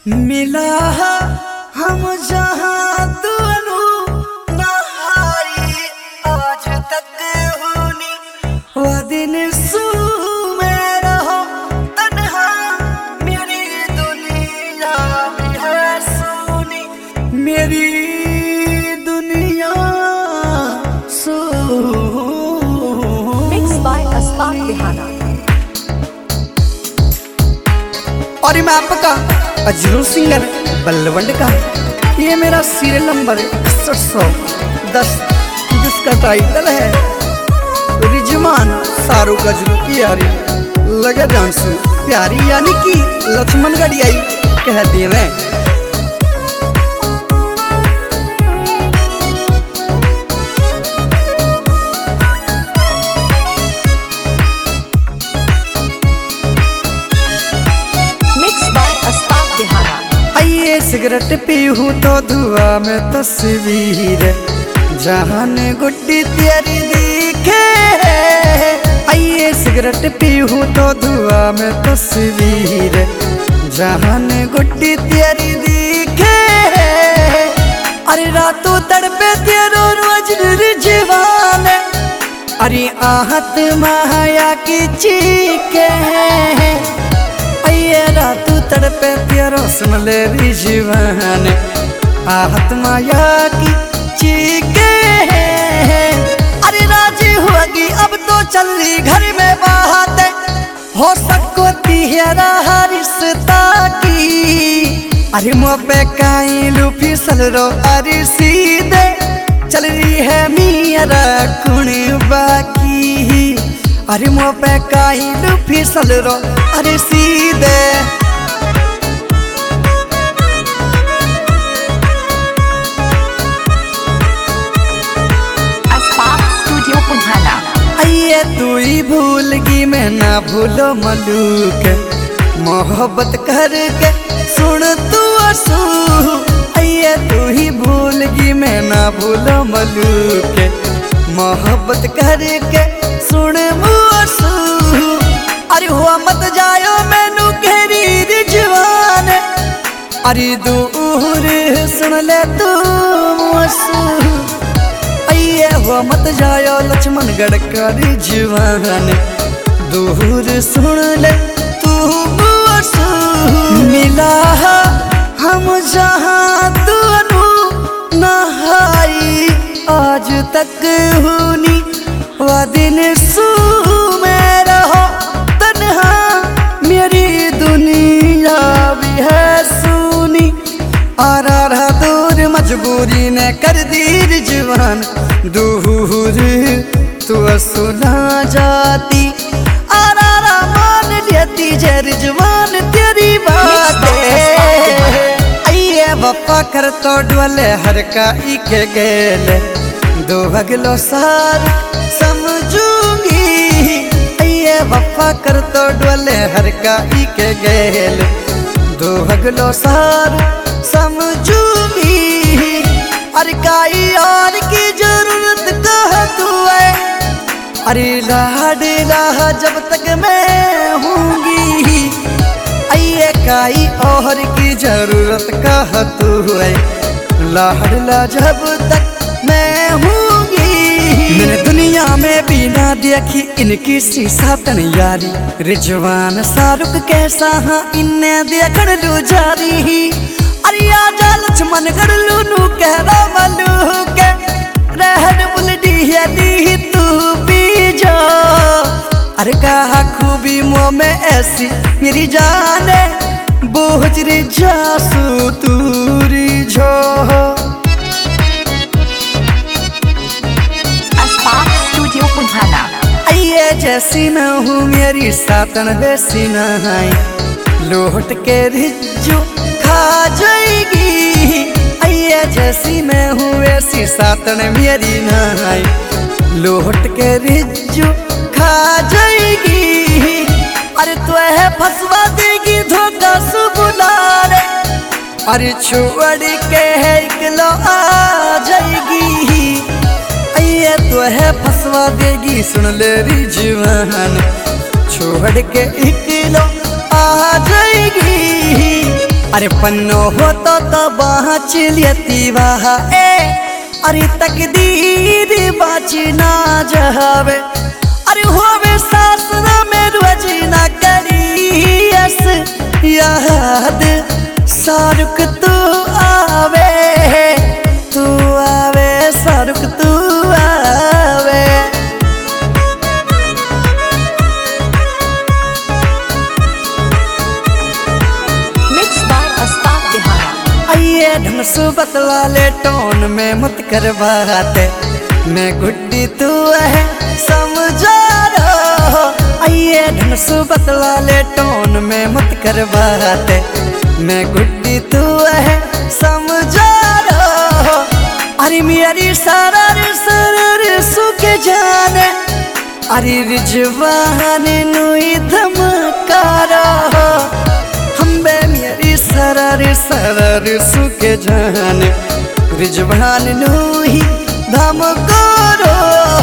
मिला हम जहाँ दोनों नहाई आज तक होनी वो दिन सू में रहो तन्हा मेरी दुनिया भी है सोनी मेरी दुनिया Mixed by Asfaq Dihana. और मैं आपका अजरू सिंगर बल्लवंड का ये मेरा सीरियल नंबर 6110 जिसका टाइटल है रिजवान शाहरुख अजरू की यारी लगे जानसू प्यारी यानी कि लक्ष्मण गढ़ियाई कह देवे। आइए सिगरेट पीहूँ तो धुआं में तस्वीर जहान गुड्डी तेरी दिखे। आइए सिगरेट पीहूँ तो धुआं में तस्वीर जहान गुड्डी तेरी दिखे। अरे रातों तड़पे तेरो रोज रिजवान अरे आहत माया की चीखे। आइए रातू तड़पे तेरो सुन ले रिजवान आहत माया की चीखे। अरे राजी होगी अब तो चल रही घर में बात हो सको तिहरा रिश्ता की। अरे मुँह पे काई लूफी सल रो अरे सीधे चल रही है मेरा कुण बाकी। अरे मुँह पे काई लूफी सल रो अरे सीधे Asfaq Studio Punhala. आइए तू ही भूल गई मैं ना भूलो मलूक मोहब्बत करके सुन तू आंसू। आइए तू ही भूल गई मैं ना भूलो मलूक मोहब्बत करके सुन आंसू। अरे हुआ मत जायो मैनू घेरी रिजवान अरे दूर सुन ले तू आंसू। आइए हुआ मत जायो लक्ष्मणगढ़ का रिजवान दूर सुन ले तू आंसू। मिला हम जहाँ दोनों नहाई आज तक होनी वो दिन सू में रहो तन्हा मेरी दुनिया भी है सुनी। आरा रहा दूर मजबूरी ने कर दी रिजवान दूर तू सुना जाती। आरा मान लेती जे रिजवान तेरी बात। आइए वफा कर तो डोले हर का इके गेले दो अगलो सार समझूंगी। आइए वफा कर तो डोले हर का इके गेले दो अगलो सार समझूंगी। अरे काई और की जरूरत कह तू है अरे लाडला जब तक मैं हूँगी। आइए काई और की जरूरत कह तू है लाडला जब तक मैं हूँगी। मैंने दुनिया में भी ना देखी इनकी शीशा तन यारी रिजवान शाहरुख कैसा हाँ इन्हें देखन लू जारी। अरे आजा लक्ष्मण गढ़ लूनू कह रहा मलू के रहन बुलडी है दी तू भी जो। अरे कहा खूबी मुँह में ऐसी मेरी जाने बोझ रे जासू तूरी जो। Asfaq Studio Punhala. आइए जैसी न हूँ मेरी सातन वैसी न है लौट के रिज्जू खा जाएगी। आइए जैसी मैं हूँ वैसी सातन मेरी न है लौट के रिज्जू खा जाएगी। अरे तो है फसवा देगी धोखा सुबुला रे अरे छोड़ के है इकलो आ जाएगी। आइए तो है फसवा देगी सुन ले रिजवान छोड़ के इकलो आ जाएगी। अरे पन्नो हो तो बाँच लेती वाह ए अरे तकदीर बाँच ना जावे अरे होवे सासरा में रोज ना करियस याद शाहरुख तू आवे शाहरुख तू आवे आइए ढंग से बतला ले टोन में मत कर बाते मैं गुड्डी तू है समझा रहा आइए ढंग से बतला ले टोन में मत कर बाते मैं गुड्डी तू है समझा रहा अरे मेरी सारा सुके जाने अरे रिजवान नुई धमकारा मेरी सरर सुके जान रिजवान नूही धम करो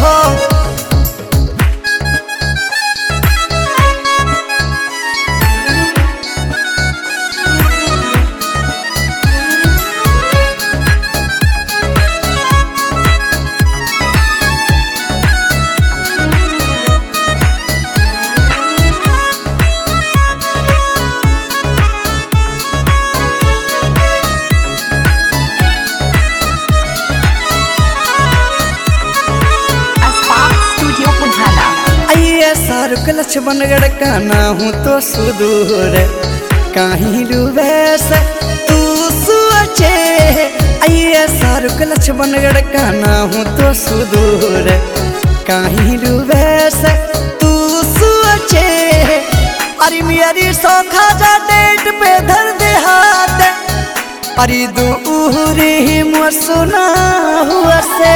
शाहरुख लक्ष्मण गड़काना हूँ तो सुदूर कहीं डूबे से तू सोचे आइए शाहरुख लक्ष्मण गड़काना हूँ तो सुदूर कहीं डूबे से तू सोचे अरे मेरी सौखा जा डेट पे धर दे हाथ अरे दूर ही मुँह सुना हुआ से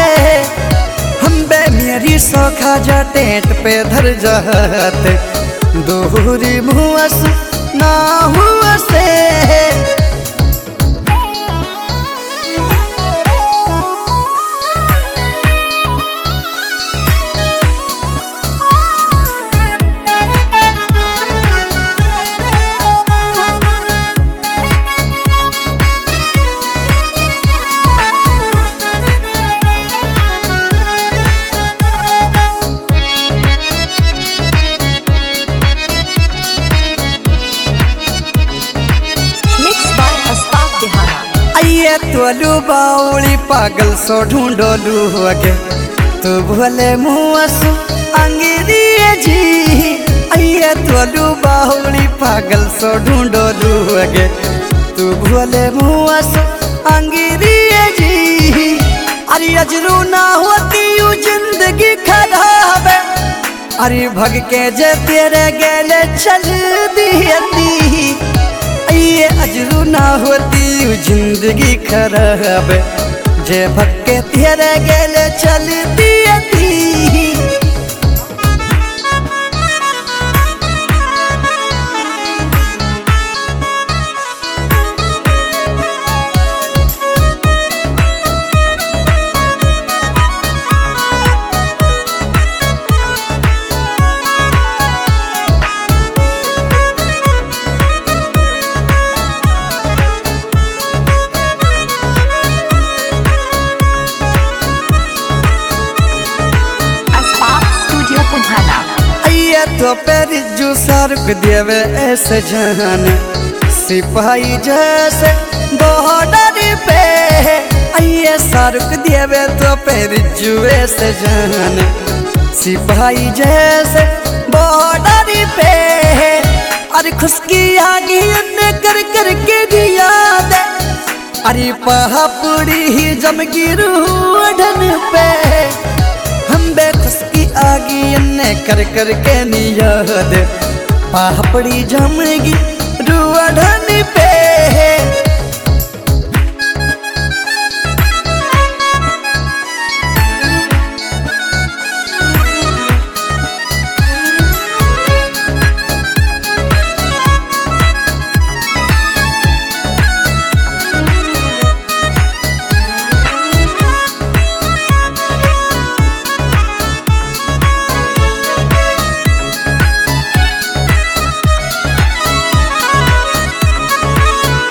मेरी सौखा जा टेंट पे धर जाते दोहरी मुँह ना हुआ से तोलू बाउली पागल सो ढूंढोलू होगे तू भोले मुँह अंग्रेजी जी आइए तोलू बाउली पागल सो ढूंढोलू होगे तू भोले मुँह अंग्रेजी अरे अजरू ना होती यू जिंदगी खराब अरे भग के जे तेरे गेले चल दी ये अजरू ना होती जिंदगी खराब जे भक्के तेरे गेले चलती थी तो पेरिजू शाहरुख देवे ऐसे जान सिपाही जैसे बॉर्डर पे आइए शाहरुख देवे तो पेरिजू ऐसे जान सिपाही जैसे बॉर्डर पे अरे खुशकी आगे कर कर के दिया दे अरे पहाड़ी ही जम गिरू ढन पे हम बेखुशकी आगी कर कर के नियाद पापड़ी जमगी रुआ ढन